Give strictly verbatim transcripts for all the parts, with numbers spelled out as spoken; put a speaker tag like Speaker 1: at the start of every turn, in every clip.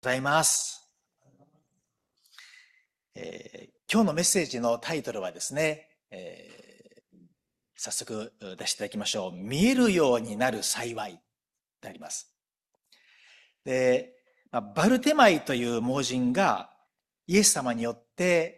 Speaker 1: ございます、えー今日のメッセージのタイトルはですね、えー早速出していただきましょう。見えるようになる幸いであります。で、まあバルテマイという盲人がイエス様によって、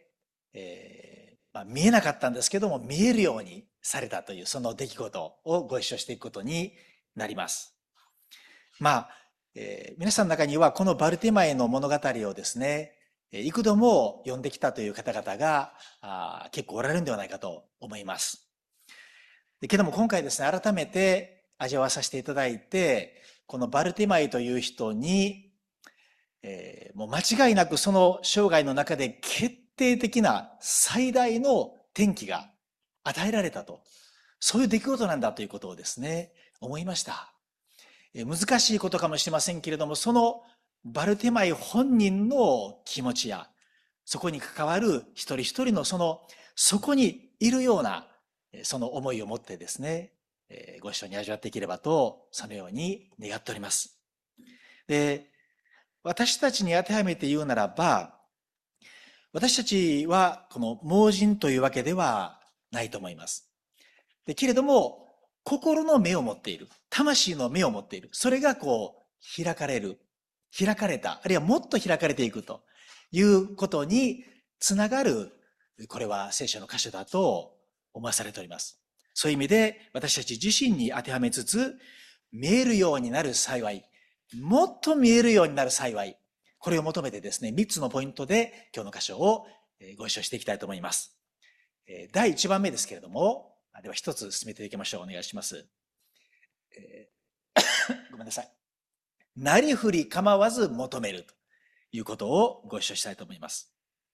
Speaker 1: えーまあ、見えなかったんですけども見えるようにされたというその出来事をご一緒していくことになります。まあ、えー皆さんの中にはこのバルテマイの物語をですね、えー幾度も読んできたという方々があー結構おられるんではないかと思います。でけども今回ですね、改めて味わわさせていただいて、このバルテマイという人に、えーもう間違いなくその生涯の中で決定的な最大の転機が与えられたと、そういう出来事なんだということをですね、思いました。難しいことかもしれませんけれども、そのバルテマイ本人の気持ちや、そこに関わる一人一人のその、そこにいるような、その思いを持ってですね、ご一緒に味わっていければと、そのように願っております。で、私たちに当てはめて言うならば、私たちはこの盲人というわけではないと思います。で、けれども、心の目を持っている。魂の目を持っている。それがこう、開かれる。開かれた。あるいはもっと開かれていくということにつながる、これは聖書の箇所だと思わされております。そういう意味で、私たち自身に当てはめつつ、見えるようになる幸い。もっと見えるようになる幸い。これを求めてですね、みっつのポイントで今日の箇所をご一緒していきたいと思います。だいいちばんめですけれども、では一つ進めていきましょう。お願いします。えー、ごめんなさい。なりふり構わず求めるということをご一緒したいと思います。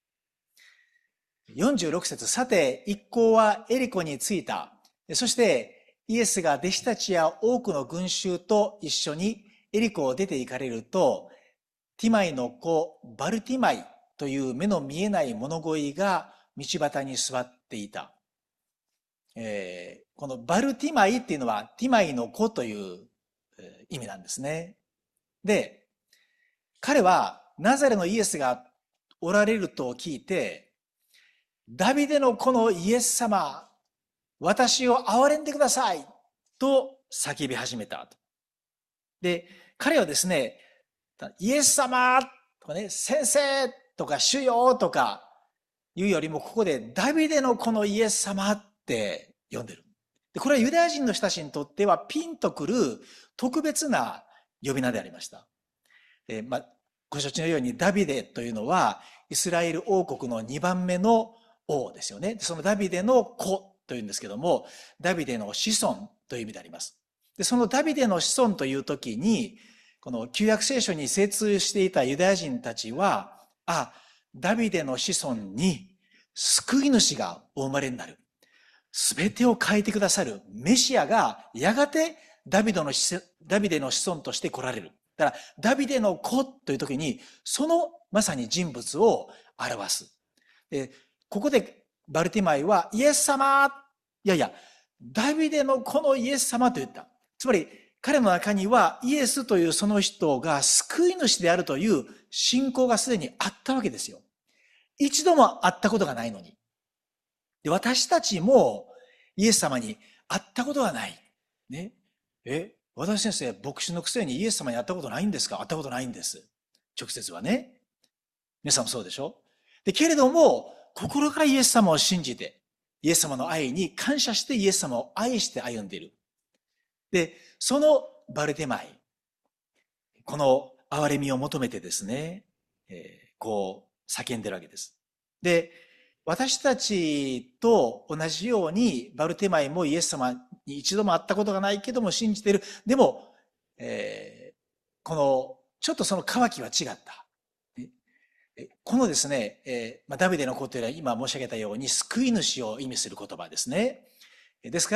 Speaker 1: よんじゅうろく節、さて一行はエリコに着いた。そしてイエスが弟子たちや多くの群衆と一緒にエリコを出て行かれると、ティマイの子バルティマイという目の見えない物乞いが道端に座っていた。えー、このバルティマイっていうのはティマイの子という意味なんですね。で、彼はナザレのイエスがおられると聞いて、ダビデの子のイエス様、私を憐れんでくださいと叫び始めた。で、彼はですね、イエス様とかね、先生とか主よとかいうよりも、ここでダビデの子のイエス様って呼んでる。で、これはユダヤ人の人たちにとってはピンとくる特別な呼び名でありました。で、まあ、ご承知のようにダビデというのはイスラエル王国のにばんめの王ですよね。そのダビデの子というんですけども、ダビデの子孫という意味であります。で、そのダビデの子孫という時に、この旧約聖書に精通していたユダヤ人たちは、あ、ダビデの子孫に救い主がお生まれになる。すべてを変えてくださるメシアがやがてダビデのダビデの子孫として来られる。だからダビデの子という時にそのまさに人物を表す。で、ここでバルティマイはイエス様、いやいや、ダビデの子のイエス様と言った。つまり彼の中にはイエスというその人が救い主であるという信仰がすでにあったわけですよ。一度も会ったことがないのに。で、私たちもイエス様に会ったことがない。ね。え、私先生、牧師のくせにイエス様に会ったことないんですか？会ったことないんです。直接はね。皆さんもそうでしょ？で、けれども、心からイエス様を信じて、イエス様の愛に感謝してイエス様を愛して歩んでいる。で、そのバルテマイ、この憐れみを求めてですね、えー、こう叫んでるわけです。で、私たちと同じようにバルテマイもイエス様に一度も会ったことがないけども信じている。でも、えー、このちょっとその渇きは違った。このですね、えーまあ、ダビデの子というのは今申し上げたように救い主を意味する言葉ですね。ですから、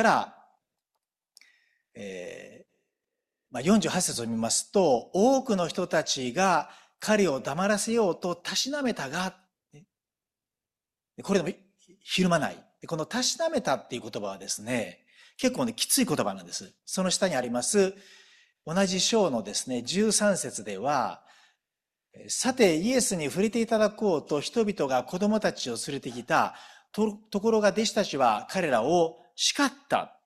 Speaker 1: えーまあ、よんじゅうはち節を見ますと、多くの人たちが彼を黙らせようとたしなめたが、これでもひるまない。このたしなめたっていう言葉はですね、結構ね、きつい言葉なんです。その下にあります、同じ章のですね、じゅうさん節では、 さて、イエスに触れていただこうと人々が子供たちを連れてきたと、ところが弟子たちは彼らを叱ったって、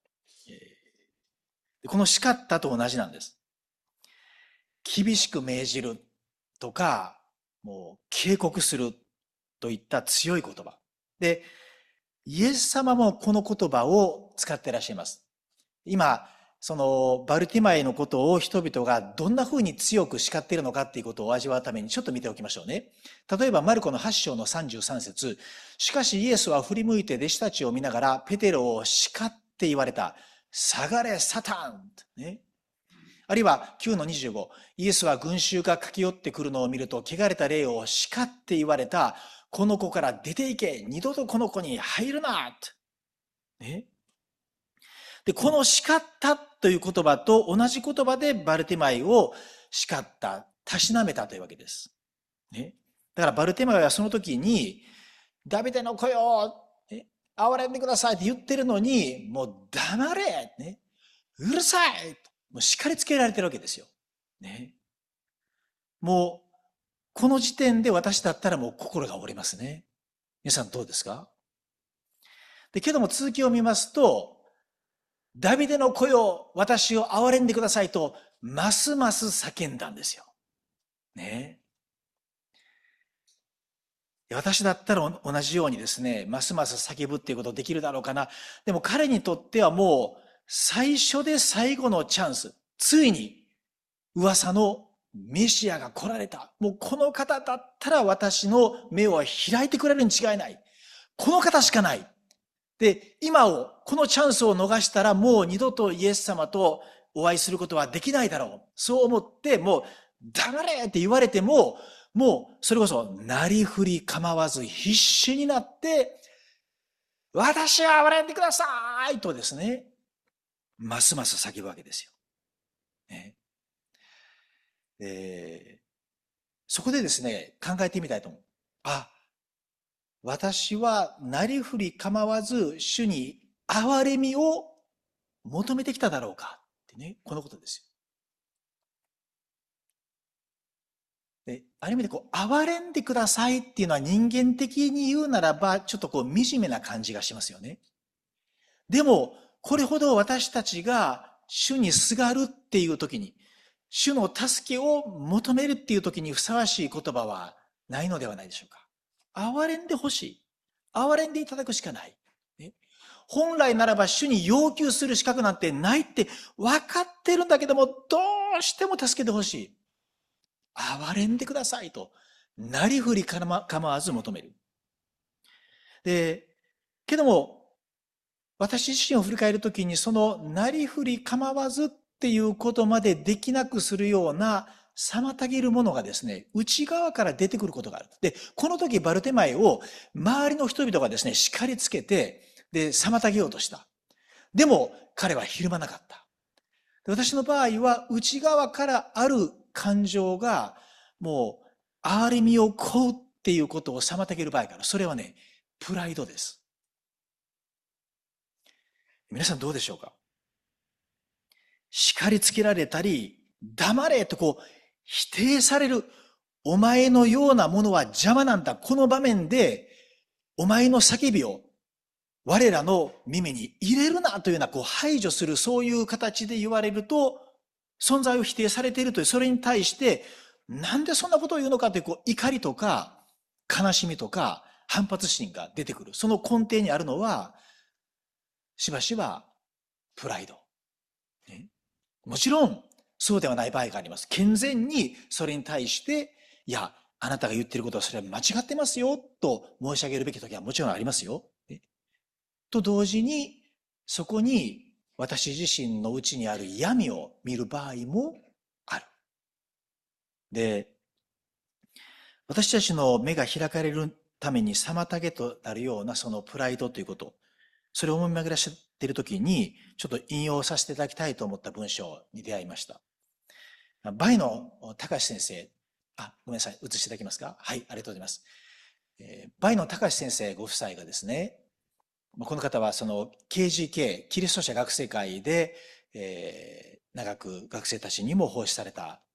Speaker 1: この叱ったと同じなんです。厳しく命じるとか、もう警告するといった強い言葉。で、イエス様もこの言葉を使っていらっしゃいます。今、そのバルティマイのことを人々がどんな風に強く叱っているのかっていうことを味わうためにちょっと見ておきましょうね。例えばマルコのはち章のさんじゅうさん節。しかしイエスは振り向いて弟子たちを見ながらペテロを叱って言われた。下がれサタン、ね、あるいはきゅうのにじゅうご。イエスは群衆が駆け寄ってくるのを見ると汚れた霊を叱って言われた。この子から出て行け。二度とこの子に入るな。ね。で、この叱ったという言葉と同じ言葉でバルティマイを叱った、たしなめたというわけです。ね。だからバルティマイはその時に、ダビデの子よ、憐れんでくださいって言ってるのに、もう黙れ、ね、うるさい、もう叱りつけられてるわけですよ。ね。もう、この時点で私だったらもう心が折れますね。皆さんどうですか？で、けども続きを見ますと、ダビデの子よ、私を憐れんでくださいと、ますます叫んだんですよ。ね。私だったら同じようにですね、ますます叫ぶっていうことできるだろうかな。でも彼にとってはもう、最初で最後のチャンス。ついに、噂のメシアが来られた。もうこの方だったら私の目を開いてくれるに違いない。この方しかない。で、今を、このチャンスを逃したらもう二度とイエス様とお会いすることはできないだろう。そう思って、もう、黙れって言われても、もう、それこそ、なりふり構わず必死になって、私は憐れんでくださいとですね、ますます叫ぶわけですよ。ね。えー、そこでですね、考えてみたいと思う。あ、私はなりふり構わず主に憐れみを求めてきただろうかってね、このことですよ。で、ある意味でこう、憐れんでくださいっていうのは人間的に言うならば、ちょっとこう、惨めな感じがしますよね。でも、これほど私たちが主にすがるっていう時に、主の助けを求めるっていう時にふさわしい言葉はないのではないでしょうか。憐れんでほしい。憐れんでいただくしかない。ね、本来ならば主に要求する資格なんてないって分かってるんだけども、どうしても助けてほしい。憐れんでくださいと、なりふり構わず求める。で、けども、私自身を振り返るときに、そのなりふり構わずっていうことまでできなくするような妨げるものがですね、内側から出てくることがある。で、この時バルテマイを周りの人々がですね、叱りつけて、で、妨げようとした。でも、彼はひるまなかった。私の場合は、内側からある感情が、もう、憐れみを請うっていうことを妨げる場合から、それはね、プライドです。皆さんどうでしょうか？叱りつけられたり、黙れとこう、否定される。お前のようなものは邪魔なんだ。この場面で、お前の叫びを我らの耳に入れるなというようなこう排除する、そういう形で言われると、存在を否定されているという、それに対して、なんでそんなことを言うのかという、こう怒りとか、悲しみとか、反発心が出てくる。その根底にあるのは、しばしば、プライド。ね、もちろん、そうではない場合があります。健全にそれに対して、いや、あなたが言っていることはそれは間違ってますよ、と申し上げるべき時はもちろんありますよ。ね、と同時に、そこに私自身の内にある闇を見る場合もある。で、私たちの目が開かれるために妨げとなるようなそのプライドということ、それを思い巡らしているときに、ちょっと引用させていただきたいと思った文章に出会いました。バイの高橋先生、あ、ごめんなさい、映していただけますか？はい、ありがとうございます。えー、バイの高橋先生ご夫妻がですね、この方はその ケージーケー、キリスト者学生会で、えー、長く学生たちにも奉仕された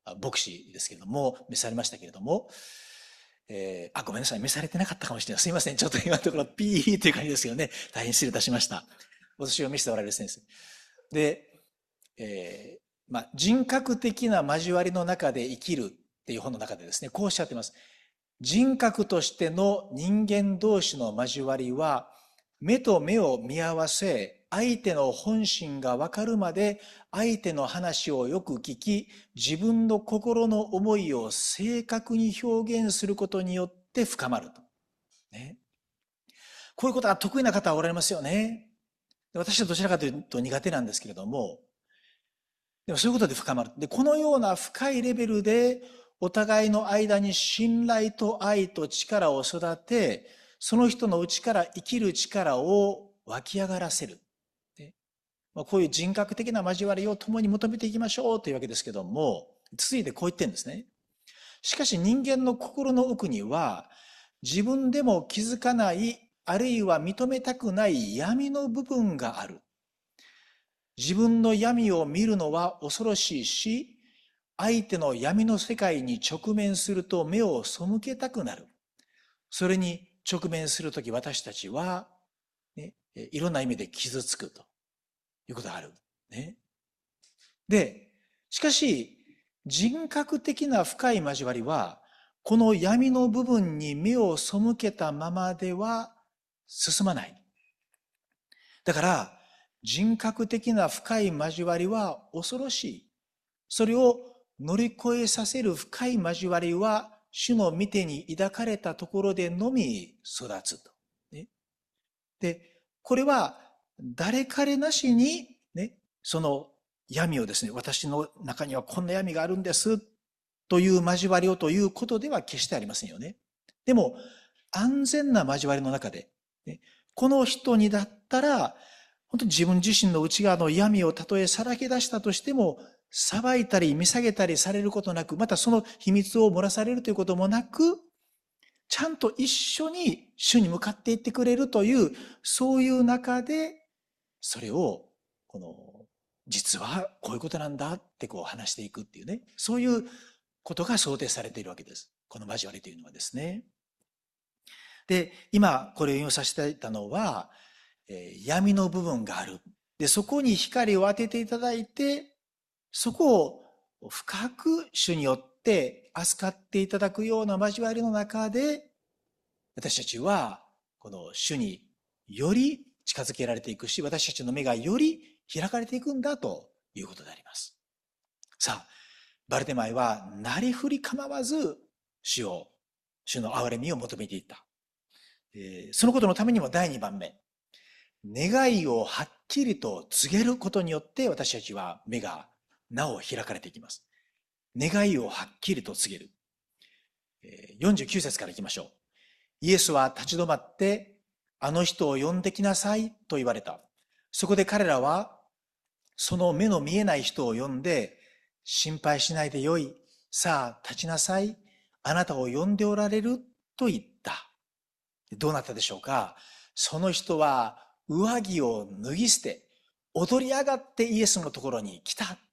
Speaker 1: 牧師ですけれども、召されましたけれども、えー、あ、ごめんなさい、召されてなかったかもしれない。すいません。ちょっと今のところピーっていう感じですけどね。大変失礼いたしました。私を召しておられる先生。で、えー、まあ、人格的な交わりの中で生きるっていう本の中でですね、こうおっしゃってます。人格としての人間同士の交わりは、目と目を見合わせ、相手の本心がわかるまで相手の話をよく聞き、自分の心の思いを正確に表現することによって深まると。ね、こういうことが得意な方はおられますよね。私はどちらかというと苦手なんですけれども、でもそういうことで深まる。で、このような深いレベルでお互いの間に信頼と愛と力を育て、その人の内から生きる力を湧き上がらせる。こういう人格的な交わりを共に求めていきましょうというわけですけども、続いてこう言ってるんですね。しかし人間の心の奥には、自分でも気づかない、あるいは認めたくない闇の部分がある。自分の闇を見るのは恐ろしいし、相手の闇の世界に直面すると目を背けたくなる。それに直面するとき私たちは、ね、いろんな意味で傷つくということがある。ね、で、しかし人格的な深い交わりは、この闇の部分に目を背けたままでは進まない。だから、人格的な深い交わりは恐ろしい。それを乗り越えさせる深い交わりは、主の御手に抱かれたところでのみ育つと。ね、で、これは誰彼なしに、ね、その闇をですね、私の中にはこんな闇があるんですという交わりをということでは決してありませんよね。でも、安全な交わりの中で、ね、この人にだったら、本当に自分自身の内側の闇をたとえさらけ出したとしても、裁いたり見下げたりされることなく、またその秘密を漏らされるということもなく、ちゃんと一緒に主に向かっていってくれるという、そういう中で、それを、この、実はこういうことなんだってこう話していくっていうね、そういうことが想定されているわけです。この交わりというのはですね。で、今これを引用させていただいたのは、えー、闇の部分がある。で、そこに光を当てていただいて、そこを深く主によって扱っていただくような交わりの中で、私たちはこの主により近づけられていくし、私たちの目がより開かれていくんだということであります。さあ、バルテマイはなりふり構わず主を、主の憐れみを求めていった。えー、そのことのためにもだいにばんめ、願いをはっきりと告げることによって私たちは目がなお開かれていきます。願いをはっきりと告げる。よんじゅうきゅう節からいきましょう。イエスは立ち止まって、あの人を呼んできなさいと言われた。そこで彼らは、その目の見えない人を呼んで、心配しないでよい。さあ、立ちなさい。あなたを呼んでおられると言った。どうなったでしょうか。その人は上着を脱ぎ捨て、踊り上がってイエスのところに来た。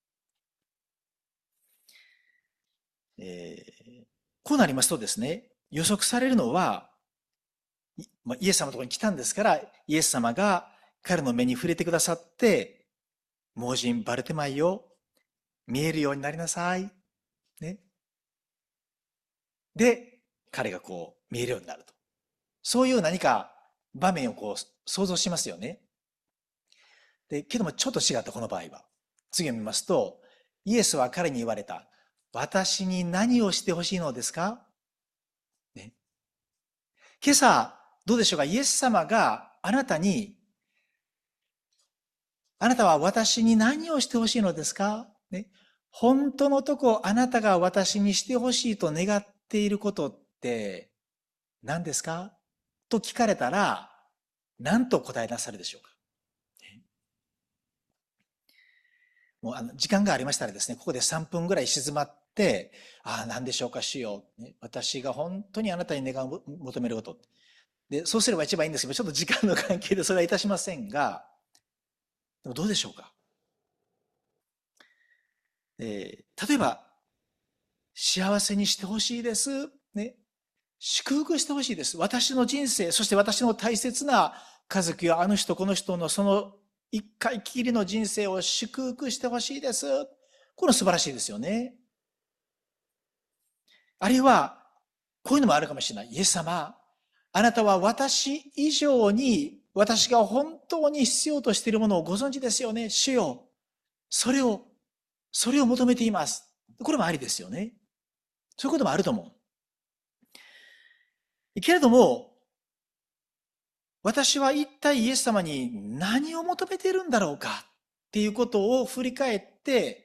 Speaker 1: えー、こうなりますとですね、予測されるのは、イエス様のところに来たんですから、イエス様が彼の目に触れてくださって、盲人バルテマイよ、見えるようになりなさい。ね。で、彼がこう見えるようになると。そういう何か場面をこう想像しますよね。で、けどもちょっと違った、この場合は。次を見ますと、イエスは彼に言われた。私に何をしてほしいのですか？ね。今朝、どうでしょうか？イエス様があなたに、あなたは私に何をしてほしいのですか？ね。本当のとこ、あなたが私にしてほしいと願っていることって何ですか？と聞かれたら、何と答えなさるでしょうか？もうあの時間がありましたらですね、ここでさんぷんぐらい静まって、ああ、何でしょうか、主よ。私が本当にあなたに願う求めること。で、そうすれば一番いいんですけど、ちょっと時間の関係でそれはいたしませんが、でもどうでしょうか。えー、例えば、 幸せにしてほしいです。ね。祝福してほしいです。私の人生、そして私の大切な家族やあの人この人のその一回きりの人生を祝福してほしいです。これ素晴らしいですよね。あるいは、こういうのもあるかもしれない。イエス様、あなたは私以上に私が本当に必要としているものをご存知ですよね。主よ。それを、それを求めています。これもありですよね。そういうこともあると思う。けれども、私は一体イエス様に何を求めているんだろうかっていうことを振り返って、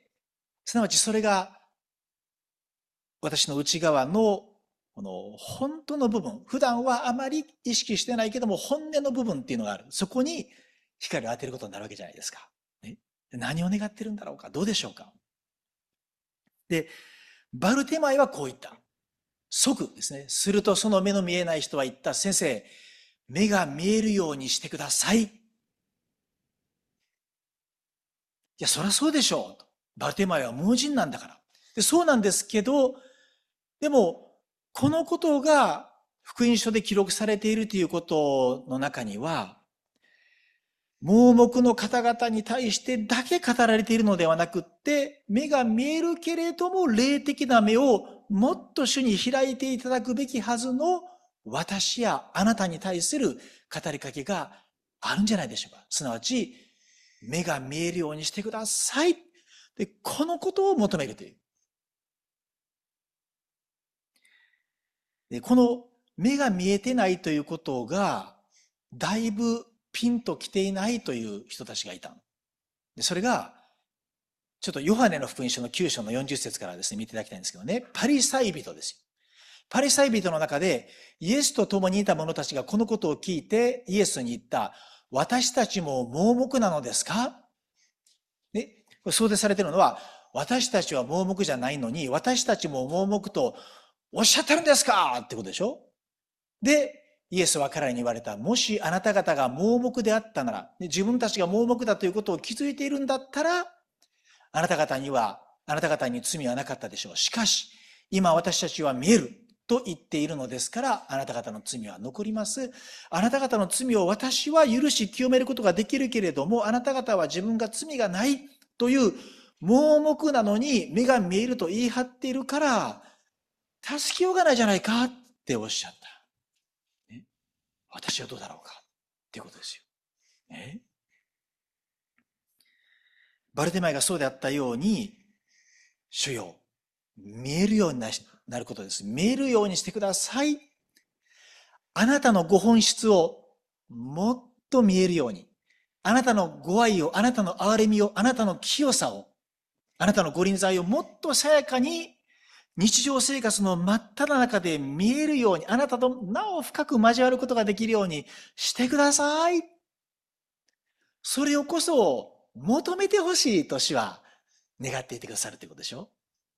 Speaker 1: すなわちそれが私の内側のこの本当の部分、普段はあまり意識してないけども本音の部分っていうのがある。そこに光を当てることになるわけじゃないですか。ね、何を願ってるんだろうか、どうでしょうか。で、バルテマイはこう言った。即ですね。するとその目の見えない人は言った。先生、目が見えるようにしてください。いや、そりゃそうでしょう。バルテマイは盲人なんだから。で、そうなんですけど、でも、このことが福音書で記録されているということの中には、盲目の方々に対してだけ語られているのではなくって、目が見えるけれども霊的な目をもっと主に開いていただくべきはずの私やあなたに対する語りかけがあるんじゃないでしょうか。すなわち、目が見えるようにしてください。で、このことを求めるという。で、この目が見えてないということが、だいぶピンと来ていないという人たちがいた。で、それが、ちょっとヨハネの福音書のきゅう章のよんじゅっ節からですね、見ていただきたいんですけどね、パリサイ人ですよ。パリサイ人の中で、イエスと共にいた者たちがこのことを聞いて、イエスに言った、私たちも盲目なのですか？ね、これ想定されているのは、私たちは盲目じゃないのに、私たちも盲目とおっしゃってるんですかってことでしょ？で、イエスは彼らに言われた。もしあなた方が盲目であったなら、自分たちが盲目だということを気づいているんだったら、あなた方には、あなた方に罪はなかったでしょう。しかし、今私たちは見えると言っているのですから、あなた方の罪は残ります。あなた方の罪を私は許し清めることができるけれども、あなた方は自分が罪がないという盲目なのに目が見えると言い張っているから、助けようがないじゃないかっておっしゃった。ね、私はどうだろうかっていうことですよ。ね、バルテマイがそうであったように、主よ、見えるようになることです。見えるようにしてください。あなたのご本質をもっと見えるように。あなたのご愛を、あなたの憐れみを、あなたの清さを、あなたのご臨在をもっとさやかに日常生活の真っ只中で見えるように、あなたとなお深く交わることができるようにしてください。それをこそ求めてほしいと主は願っていてくださるということでしょ。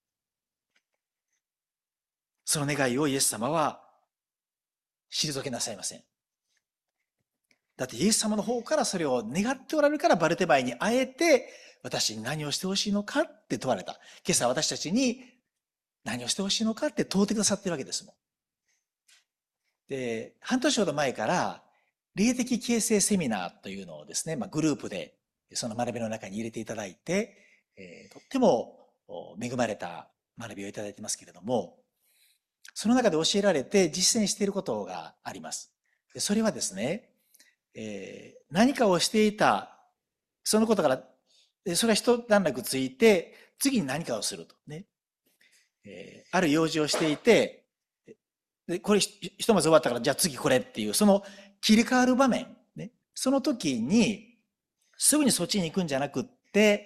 Speaker 1: その願いをイエス様は退けなさいません。だってイエス様の方からそれを願っておられるから、バルテマイにあえて私に何をしてほしいのかって問われた。今朝私たちに何をしてほしいのかって問うてくださってるわけですもん。で、半年ほど前から霊的形成セミナーというのをですね、まあ、グループでその学びの中に入れていただいて、えー、とっても恵まれた学びをいただいていますけれども、その中で教えられて実践していることがあります。それはですね、えー、何かをしていた、そのことから、それが一段落ついて、次に何かをするとね。えー、ある用事をしていて、で、これひとまず終わったから、じゃあ次これっていう、その切り替わる場面、ね。その時に、すぐにそっちに行くんじゃなくって、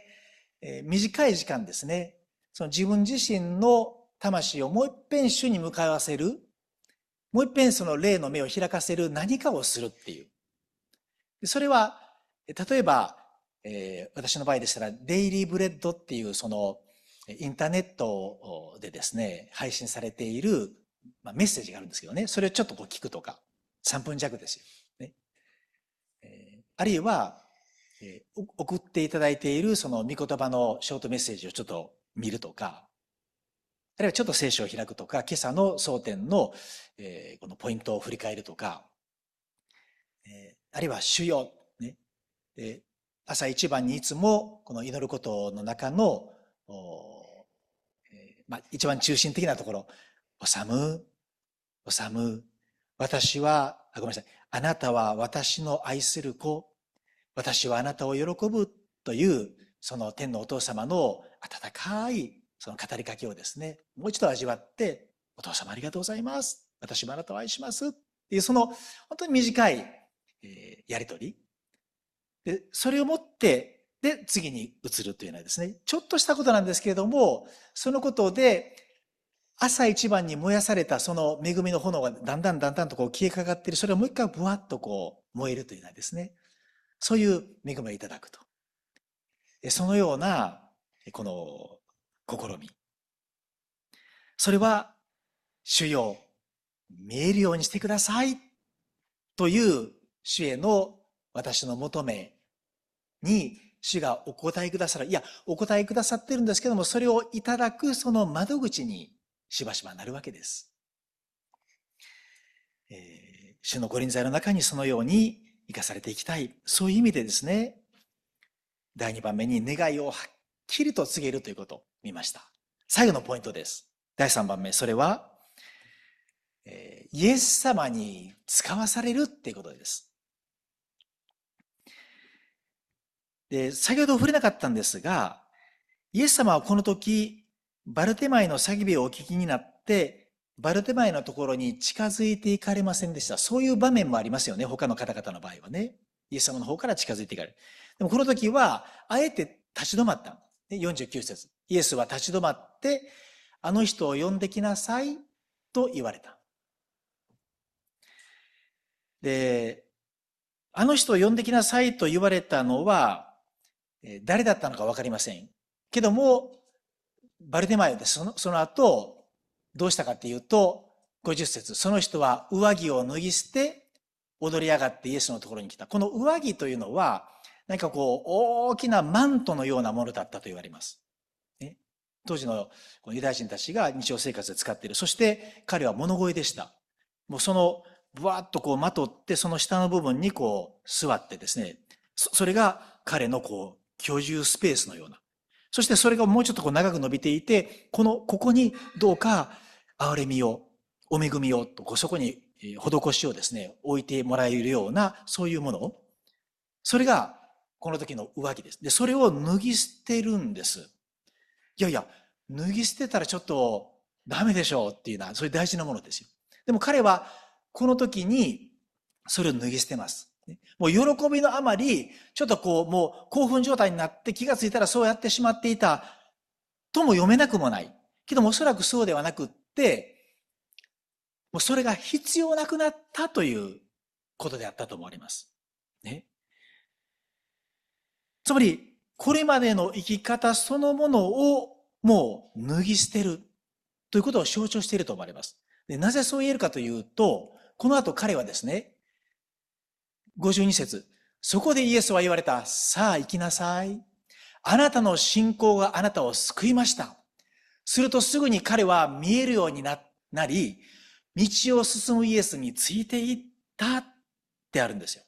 Speaker 1: えー、短い時間ですね。その自分自身の魂をもう一遍主に向かわせる、もう一遍その霊の目を開かせる何かをするっていう。それは、例えば、えー、私の場合でしたら、デイリーブレッドっていうその、インターネットでですね、配信されている、まあ、メッセージがあるんですけどね、それをちょっとこう聞くとか、さんぷん弱ですよ。ね、えー、あるいは、えー、送っていただいているその御言葉のショートメッセージをちょっと見るとか、 あるいはちょっと聖書を開くとか、今朝の争点の、えーこのポイントを振り返るとか、えーあるいは主よ、ね、で朝一番にいつもこの祈ることの中の、おえーまあ、一番中心的なところ、おさむ、おさむ、私は、あ、ごめんなさい、あなたは私の愛する子、私はあなたを喜ぶという、その天のお父様の温かいその語りかけをですね、もう一度味わって、お父様ありがとうございます。私もあなたを愛します。っていうその本当に短い、えーやりとり。で、それをもって、で、次に移るというのはですね、ちょっとしたことなんですけれども、そのことで、朝一番に燃やされたその恵みの炎がだんだんだんだんとこう消えかかっている、それをもう一回ブワッとこう燃えるというのはですね、そういう恵みをいただくと。そのような、この試み。それは、主よ、見えるようにしてくださいという主への私の求めに主がお答えくださる。いや、お答えくださってるんですけども、それをいただくその窓口にしばしばなるわけです。えー、主の御臨在の中にそのように生かされていきたい。そういう意味でですね、だいにばんめに願いをはっきりと告げるということを見ました。最後のポイントです。だいさんばんめ、それは、えー、イエス様に使わされるっていうことです。で、先ほど触れなかったんですが、イエス様はこの時、バルテマイの叫びをお聞きになって、バルテマイのところに近づいていかれませんでした。そういう場面もありますよね。他の方々の場合はね。イエス様の方から近づいていかれる。でもこの時は、あえて立ち止まった。よんじゅうきゅう節。イエスは立ち止まって、あの人を呼んできなさいと言われた。で、あの人を呼んできなさいと言われたのは、誰だったのかわかりません。けども、バルテマイオでその、その後、どうしたかっていうと、ごじゅっ節、その人は上着を脱ぎ捨て、踊り上がってイエスのところに来た。この上着というのは、何かこう、大きなマントのようなものだったと言われます。ね、当時のユダヤ人たちが日常生活で使っている。そして彼は物乞いでした。もうその、ぶわっとこうまとって、その下の部分にこう座ってですね、そそれが彼のこう、居住スペースのような。そしてそれがもうちょっとこう長く伸びていて、この、ここにどうか憐れみを、お恵みを、とそこに施しをですね、置いてもらえるような、そういうもの。それが、この時の上着です。で、それを脱ぎ捨てるんです。いやいや、脱ぎ捨てたらちょっとダメでしょうっていうのは、そういう大事なものですよ。でも彼は、この時に、それを脱ぎ捨てます。もう喜びのあまり、ちょっとこう、もう興奮状態になって気がついたらそうやってしまっていたとも読めなくもない。けどもおそらくそうではなくって、もうそれが必要なくなったということであったと思われます。ね。つまり、これまでの生き方そのものをもう脱ぎ捨てるということを象徴していると思われます。で、なぜそう言えるかというと、この後彼はですね、ごじゅうに節、そこでイエスは言われた。さあ行きなさい。あなたの信仰があなたを救いました。するとすぐに彼は見えるようになり、道を進むイエスについていったってあるんですよ。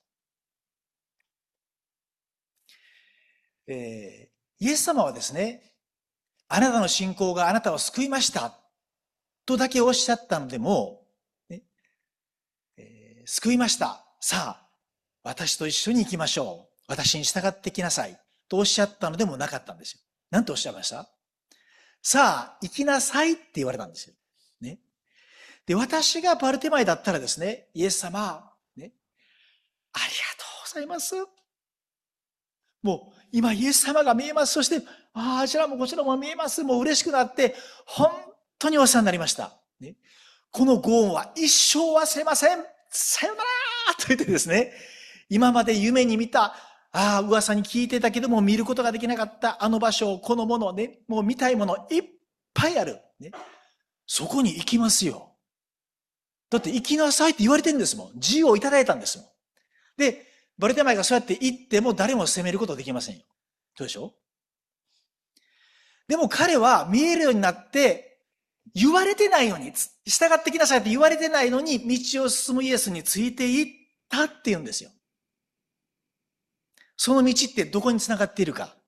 Speaker 1: えー、イエス様はですね、あなたの信仰があなたを救いましたとだけおっしゃったのでも、ねえー、救いました。さあ、私と一緒に行きましょう。私に従ってきなさい。とおっしゃったのでもなかったんですよ。何とおっしゃいました？さあ、行きなさいって言われたんですよ。ね。で、私がバルテマイだったらですね、イエス様、ね、ありがとうございます。もう、今イエス様が見えます。そして、ああ、あちらもこちらも見えます。もう嬉しくなって、本当にお世話になりました。ね、このご恩は一生忘れません。さよならと言ってですね、今まで夢に見た、ああ、噂に聞いてたけども見ることができなかったあの場所、このものね、もう見たいものいっぱいある。ね、そこに行きますよ。だって行きなさいって言われてるんですもん。自由をいただいたんですもん。で、バルテマイがそうやって行っても誰も責めることできませんよ。そうでしょ？でも彼は見えるようになって、 言われてないのに、従ってきなさいって言われてないのに、道を進むイエスについていったって言うんですよ。その道ってどこにつながっているか。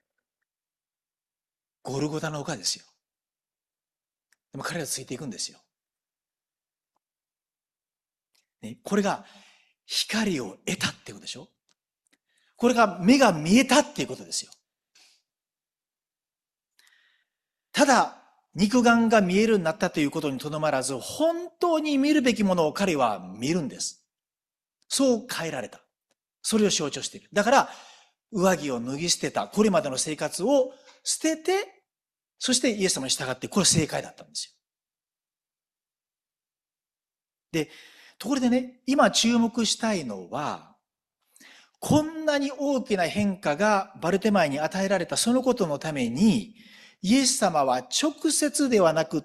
Speaker 1: ゴルゴタの丘ですよ。でも彼はついていくんですよ。ね、これが光を得たってことでしょ。これが目が見えたっていうことですよ。ただ、肉眼が見えるようになったということにとどまらず、本当に見るべきものを彼は見るんです。そう変えられた。それを象徴している。だから、上着を脱ぎ捨てた、これまでの生活を捨てて、そしてイエス様に従って、これ正解だったんですよ。で、ところでね、今注目したいのは、こんなに大きな変化がバルテマイに与えられたそのことのために、イエス様は直接ではなくって、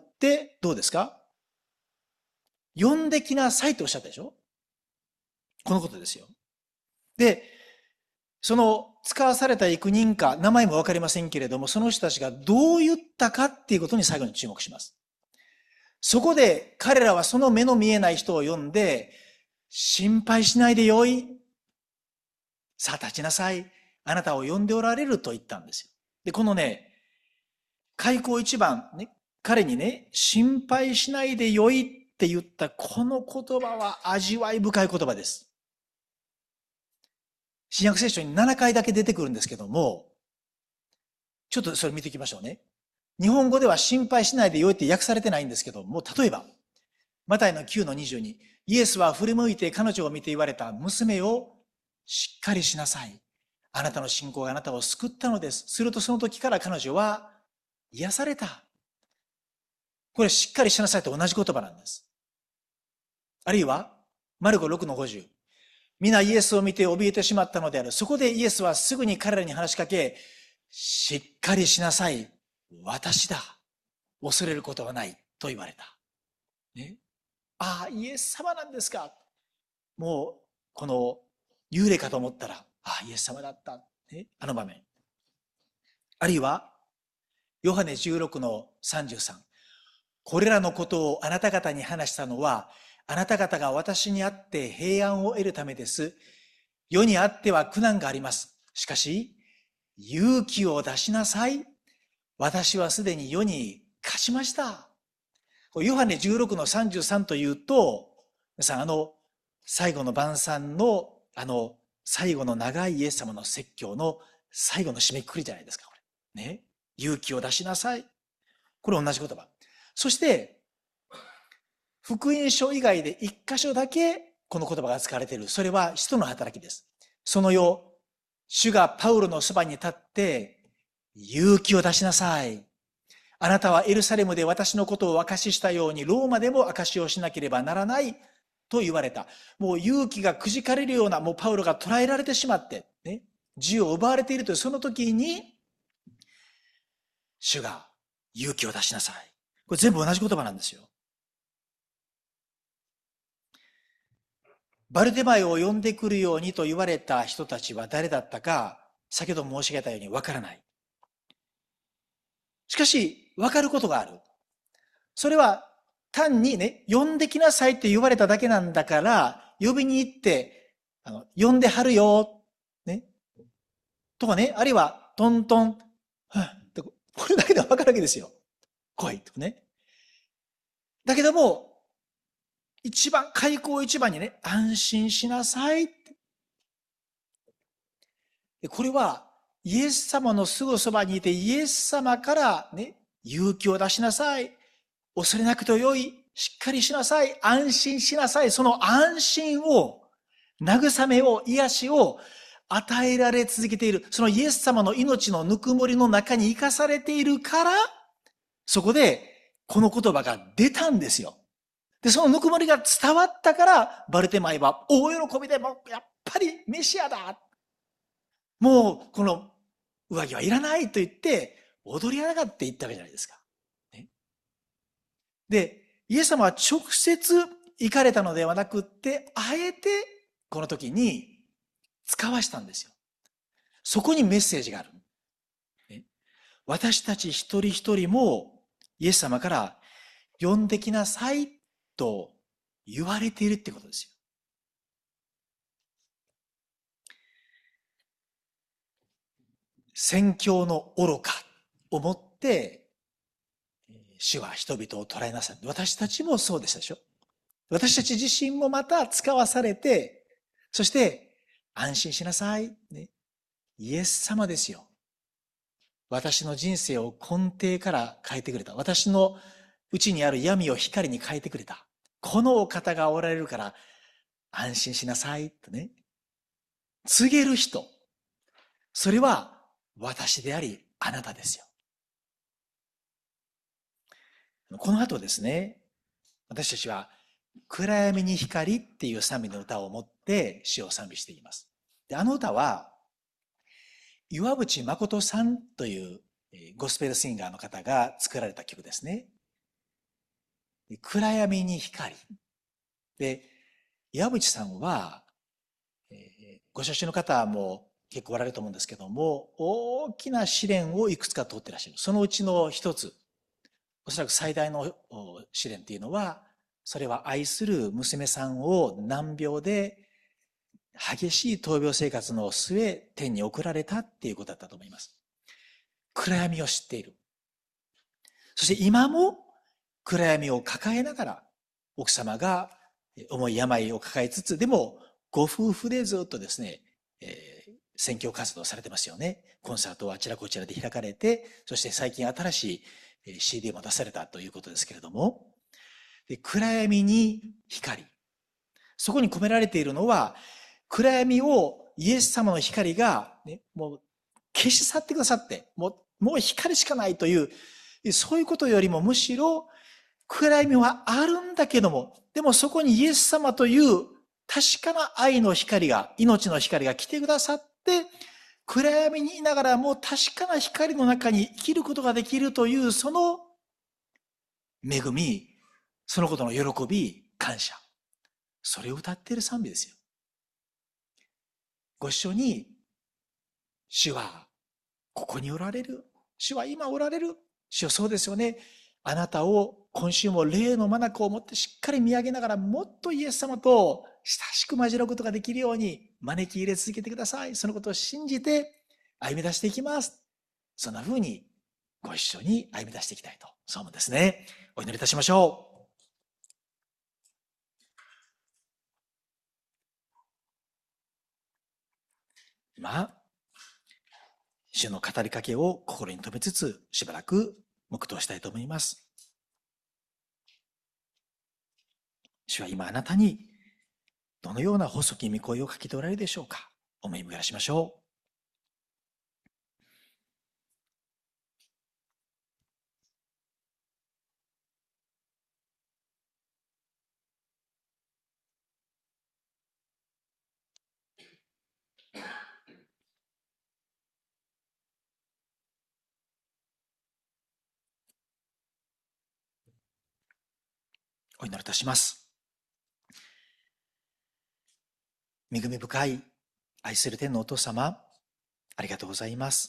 Speaker 1: どうですか？呼んできなさいとおっしゃったでしょ？このことですよ。で、その使わされた幾人か、名前もわかりませんけれども、その人たちがどう言ったかっていうことに最後に注目します。そこで彼らはその目の見えない人を呼んで、心配しないでよい。さあ立ちなさい。あなたを呼んでおられると言ったんですよ。で、このね、開口一番、ね、彼にね、心配しないでよいって言ったこの言葉は味わい深い言葉です。新約聖書にななかいだけ出てくるんですけども、ちょっとそれ見ていきましょうね。日本語では心配しないでよいって訳されてないんですけども、例えば、マタイのきゅうのにじゅうに、イエスは振り向いて彼女を見て言われた。娘をしっかりしなさい。あなたの信仰があなたを救ったのです。するとその時から彼女は癒された。これしっかりしなさいと同じ言葉なんです。あるいは、マルコろくのごじゅう。皆イエスを見て怯えてしまったのである。そこでイエスはすぐに彼らに話しかけ、しっかりしなさい。私だ。恐れることはないと言われた。ね、ああ、イエス様なんですか。もう、この幽霊かと思ったら、ああ、イエス様だった。ね、あの場面。あるいは、ヨハネじゅうろくのさんじゅうさん。これらのことをあなた方に話したのは、あなた方が私にあって平安を得るためです。世にあっては苦難があります。しかし、勇気を出しなさい。私はすでに世に勝ちました。ヨハネじゅうろくのさんじゅうさんというと、皆さんあの、最後の晩餐の、あの、最後の長いイエス様の説教の最後の締めくくりじゃないですか、これ。ね。勇気を出しなさい。これ同じ言葉。そして、福音書以外で一箇所だけこの言葉が使われている。それは使徒の働きです。その夜、主がパウロのそばに立って、勇気を出しなさい。あなたはエルサレムで私のことを証ししたように、ローマでも証しをしなければならないと言われた。もう勇気がくじかれるような、もうパウロが捕らえられてしまって、ね、自由を奪われているというその時に、主が勇気を出しなさい。これ全部同じ言葉なんですよ。バルテマイを呼んでくるようにと言われた人たちは誰だったか、先ほど申し上げたようにわからない。しかし、わかることがある。それは単にね、呼んできなさいって言われただけなんだから、呼びに行って、あの、呼んではるよ、ね。とかね、あるいは、トントン、はぁ、これだけでわかるわけですよ。来い、とかね。だけども、一番、開口一番にね、安心しなさいって。でこれは、イエス様のすぐそばにいて、イエス様からね、勇気を出しなさい。恐れなくてよい。しっかりしなさい。安心しなさい。その安心を、慰めを、癒しを与えられ続けている。そのイエス様の命のぬくもりの中に生かされているから、そこでこの言葉が出たんですよ。で、そのぬくもりが伝わったから、バルテマイは大喜びで、もうやっぱりメシアだ。もうこの上着はいらないと言って、踊り上がっていったわけじゃないですか。ね、で、イエス様は直接行かれたのではなくって、あえてこの時に使わしたんですよ。そこにメッセージがある。ね、私たち一人一人もイエス様から呼んできなさいと言われているってことですよ。宣教の愚かをもって、主は人々を捉えなさい。私たちもそうでしたでしょ。私たち自身もまた使わされて、そして安心しなさい。ね、イエス様ですよ。私の人生を根底から変えてくれた。私の内にある闇を光に変えてくれた。このお方がおられるから安心しなさい。とね。告げる人。それは私であり、あなたですよ。この後ですね、私たちは暗闇に光っていう賛美の歌を持って主を賛美しています。で、あの歌は、岩渕誠さんというゴスペルシンガーの方が作られた曲ですね。暗闇に光。で、岩渕さんは、えー、ご出身の方も結構おられると思うんですけども、大きな試練をいくつか通ってらっしゃる。そのうちの一つ、おそらく最大の試練っていうのは、それは愛する娘さんを難病で激しい闘病生活の末、天に送られたっていうことだったと思います。暗闇を知っている。そして今も暗闇を抱えながら、奥様が重い病を抱えつつ、でもご夫婦でずっとですね、えー、宣教活動されてますよね。コンサートはあちらこちらで開かれて、そして最近新しい シーディー も出されたということですけれども、で暗闇に光。そこに込められているのは、暗闇をイエス様の光が、ね、もう消し去ってくださって、もう、もう光しかないという、そういうことよりもむしろ、暗闇はあるんだけども、でもそこにイエス様という確かな愛の光が、命の光が来てくださって、暗闇にいながらも確かな光の中に生きることができるという、その恵み、そのことの喜び、感謝。それを歌っている賛美ですよ。ご一緒に、主はここにおられる。主は今おられる。主はそうですよね。あなたを今週も霊の眼を持ってしっかり見上げながら、もっとイエス様と親しく交じることができるように招き入れ続けてください。そのことを信じて歩み出していきます。そんな風にご一緒に歩み出していきたいと、そう思うんですね。お祈りいたしましょう。今、主の語りかけを心に留めつつ、しばらく黙祷したいと思います。主は今あなたにどのような細き御声をかけておられるでしょうか。思い巡らしましょう。お祈りいたします。恵み深い愛する天のお父様、ありがとうございます。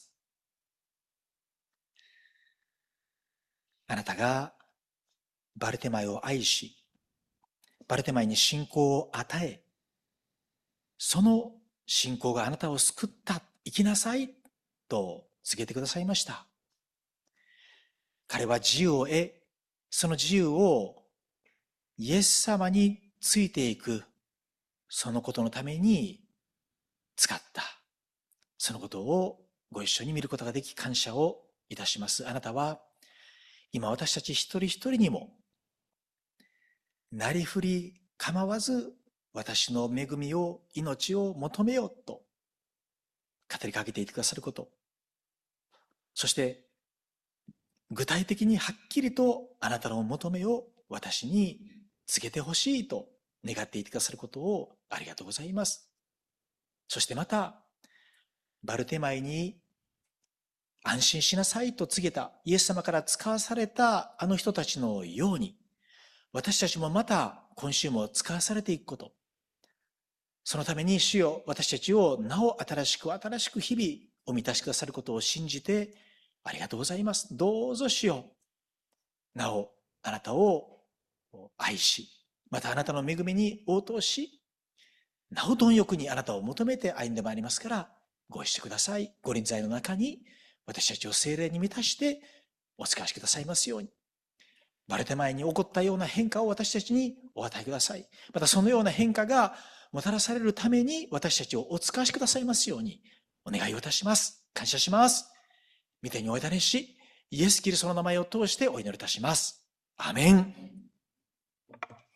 Speaker 1: あなたがバルテマイを愛し、バルテマイに信仰を与え、その信仰があなたを救った、生きなさいと告げてくださいました。彼は自由を得、その自由をイエス様についていく、そのことのために使った。そのことをご一緒に見ることができ感謝をいたします。あなたは今私たち一人一人にもなりふり構わず私の恵みを、命を求めようと語りかけていてくださること。そして具体的にはっきりとあなたの求めを私に告げてほしいと願っていてくださることをありがとうございます。そしてまたバルテマイに安心しなさいと告げたイエス様から使わされたあの人たちのように、私たちもまた今週も使わされていくこと。そのために主よ、私たちをなお新しく新しく日々お満たしくださることを信じてありがとうございます。どうぞ主よ、なおあなたを愛し、またあなたの恵みに応答し、なお貪欲にあなたを求めて歩んでまいりますから、ご一緒ください。ご臨在の中に私たちを聖霊に満たしてお使わしくださいますように。バルテマイに起こったような変化を私たちにお与えください。またそのような変化がもたらされるために私たちをお使わしくださいますようにお願いをいたします。感謝します。御手にお委ねし、イエス・キリストの名前を通してお祈りいたします。アメン。